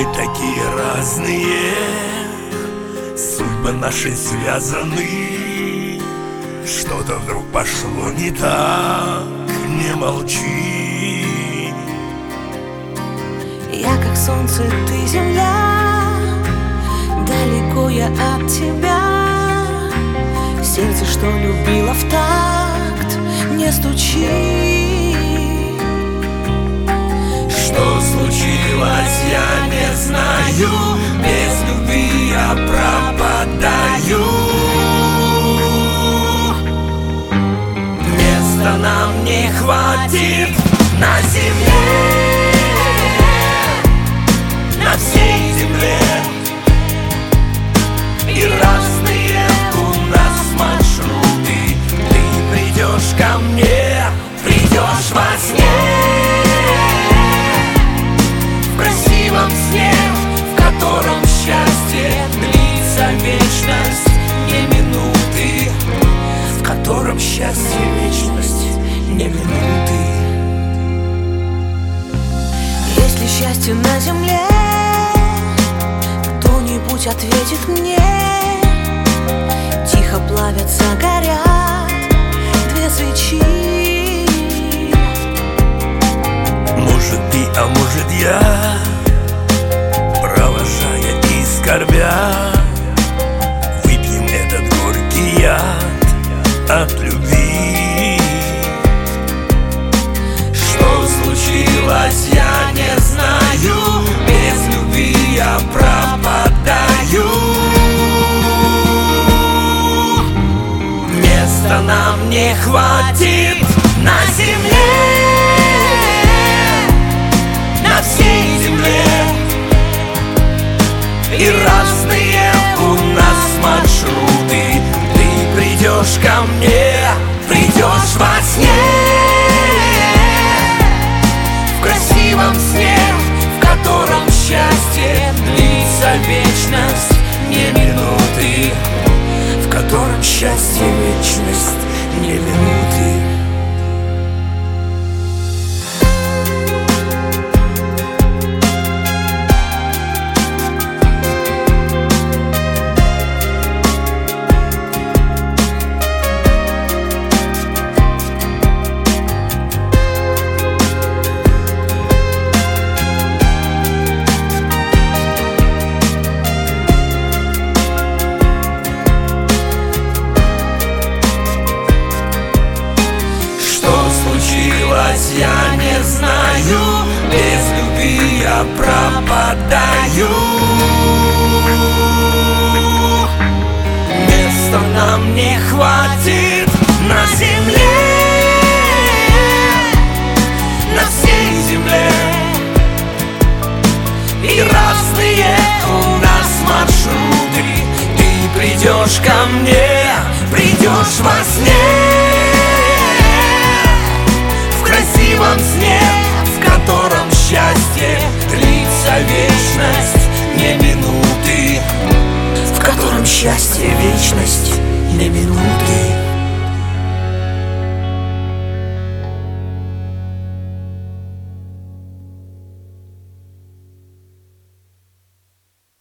такие разные, судьбы наши связаны. Что-то вдруг пошло не так, не молчи. Я как солнце, ты земля, далеко я от тебя. Сердце, что любило в такт, не стучи. Что случилось, я не знаю. Без любви я пропадаю. Места нам не хватит на земле, на всей земле. И разные у нас маршруты. Ты придешь ко мне, придешь во сне, в красивом сне, в котором счастье длится вечность, не минуты, в котором счастье вечность, не минуты. Есть ли счастье на земле? Кто-нибудь ответит мне. Тихо плавятся, горят две свечи. Может ты, а может я, провожая и скорбя, выпьем этот горький яд от любви. Что случилось, я не знаю. Без любви я пропадаю. Места нам не хватит на земле, на всей земле. И разные у нас маршруты. Ты придешь ко мне, придешь во сне, в красивом сне, в котором счастье длится вечность, не минуты, в котором счастье вечность, не минуты. Я не знаю, без любви я пропадаю. Места нам не хватит на земле, на всей земле. И разные у нас маршруты. Ты придешь ко мне, придешь во сне,